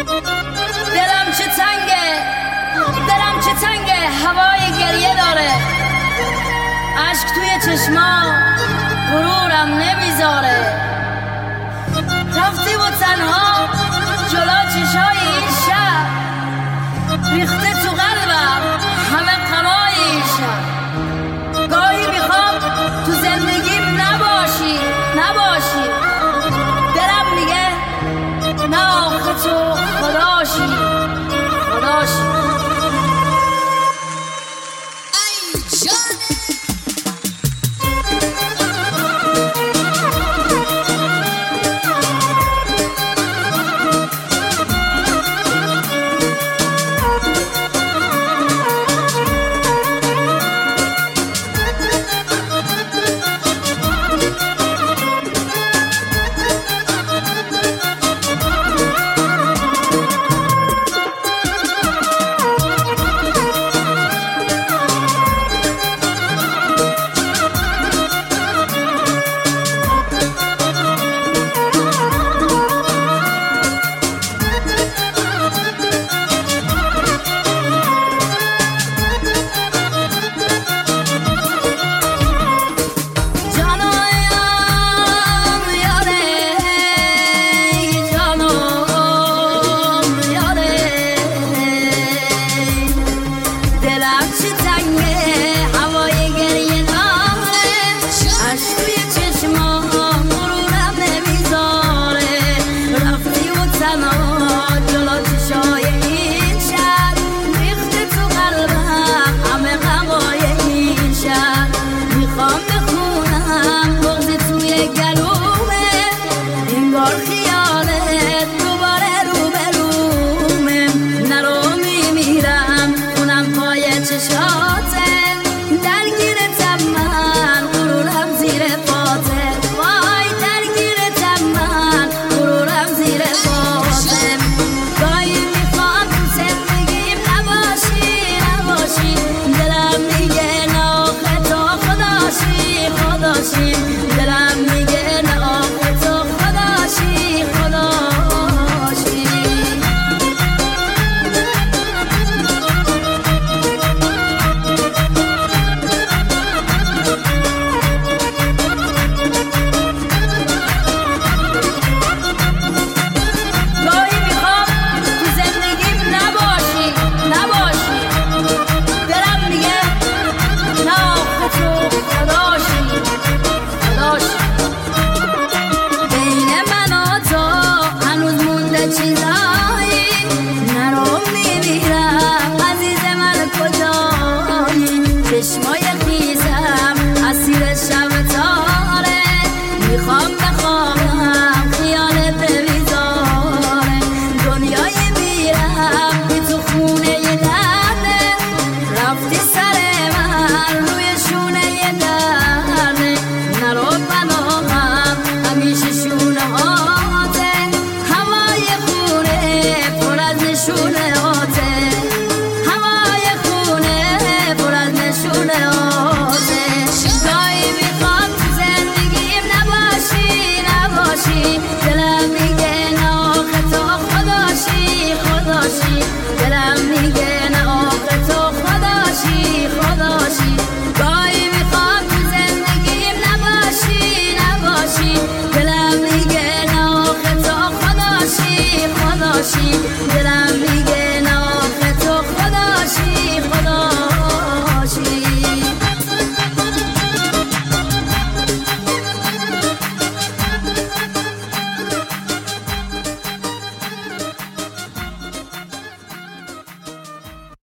دلم چه تنگه هوای گریه داره، عشق توی چشما غرورم نمیذاره. رفتی و تنها جلو چشای این شب، ریخته تو قلبم همه غمای این شب. گاهی میخوام تو زندگیم نباشی دلم میگه نه آخه تو خداشی. چشمای خیزم اسیر شب تاره، میخوام بخوابم خیالت بریزاره. دنیای میرم بی تو خونه یه درده، رفتی سر من روی شونه یه درده. نرو بناهم همیشه شونه هاته، هوای خونه پر از نشونه هاته، هوای خونه پر از نشونه هاته. گاهی میخوام تو زندگیم نباشی